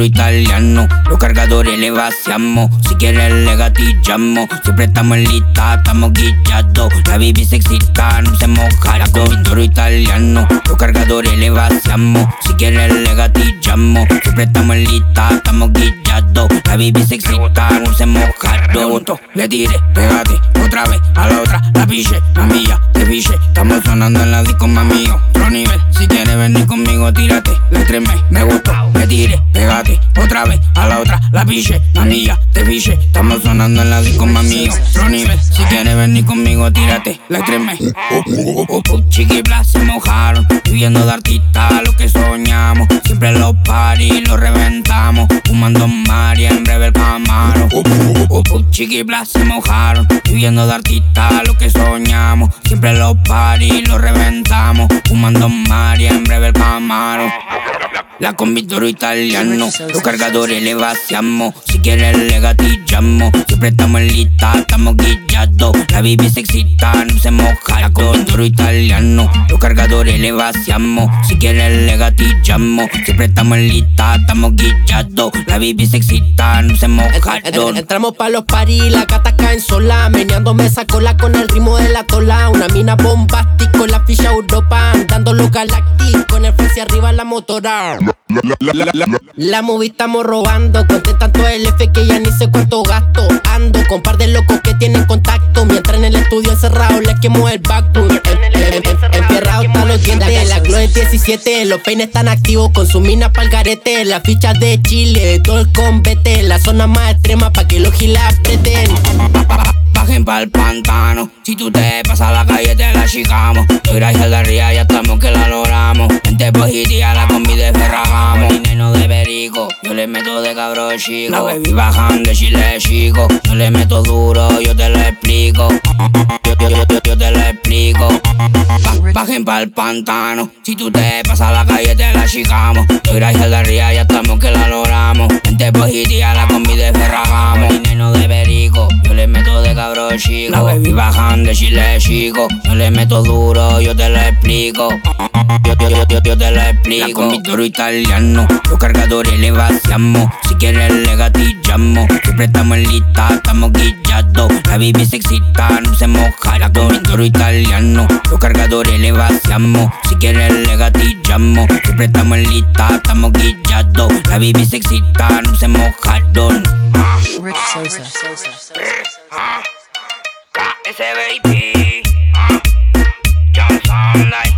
duro italiano. Los cargadores le vaciamos, si quieres le gatillamos. Siempre estamos en lista, estamos guillados. La baby se excita, no se moja. La con duro italiano. Los cargadores le vaciamos, si quieres le gatillamos. Siempre estamos en lista, estamos guillados. La baby se excita, no se moja. Me gustó, le tiré, pégate otra vez a la otra, la piche, la mía, te piche. Estamos sonando en la disco, mami, otro nivel. Si quieres venir conmigo, tírate, le tremé. Me gustó, le tiré, pégate otra vez a la otra, la piche, la mía, te piche. Estamos sonando en la disco, mami, otro nivel. Si quieres venir conmigo, tírate, le tremé. Chiquiblas se mojaron, viviendo de artista lo que soñamos. Siempre en los parties lo reventamos, fumando María, en breve el Camaro. Chiquiblas se mojaron, viviendo de artista lo que soñamos. Siempre en los parties lo reventamos, fumando María, en breve el Camaro. La combi duro italiano, los cargadores le vaciamos. Si quieres le gatillamos, siempre estamos en lista, estamos guillados. La baby se excita, no se moja. La combi duro italiano, los cargadores le vaciamos. Si quieres le gatillamos, siempre estamos en lista, estamos guillados. La baby se excita, no se moja. Entramos pa' los paris, la gata caen sola, meneando mesa cola con el ritmo de la tola. Una mina bombástica con la ficha Europa, andando los galactic con el frente arriba la motora. La movie estamos robando, conté tanto el F que ya ni sé cuánto gasto. Ando con par de locos que tienen contacto, mientras en el estudio encerrado les quemo el backwood. Enfierrado hasta los dientes, la glow es 17, los peines están activos con su mina pa'l garete. Las fichas de Chile, todo el combete, la zona más extrema pa' que los gilas aprieten. Bajen pa'l pantano, si tú te pasas a la calle te la chicamos. Yo gracias de arriba ya estamos que la logramos. Gente positiva la combi de Ferragamo. Dinero de perico, yo le meto de cabrón chico. La baby bajan de Chile chico. Yo le meto duro, yo te lo explico. Yo te lo explico. Bajen pa'l pantano, si tú te pasas a la calle te la chicamos. Yo gracias de arriba ya estamos que la logramos. Gente positiva la combi de Ferragamo. Dinero de perico, yo le meto de cabrón chico. La baby bajan de Chile chico. Yo le meto duro, yo te lo explico. Yo te lo explico. La combi duro italiano, los cargadores le vaciamos. Si quieres le gatillamos, siempre estamos en lista, estamos guillados. La baby se excita, no se moja. La combi duro italiano, los cargadores le vaciamos. Si quieres le gatillamos, siempre estamos en lista, estamos guillados. La baby se excita, no se moja. Rick Sosa. KS baby, Johnson like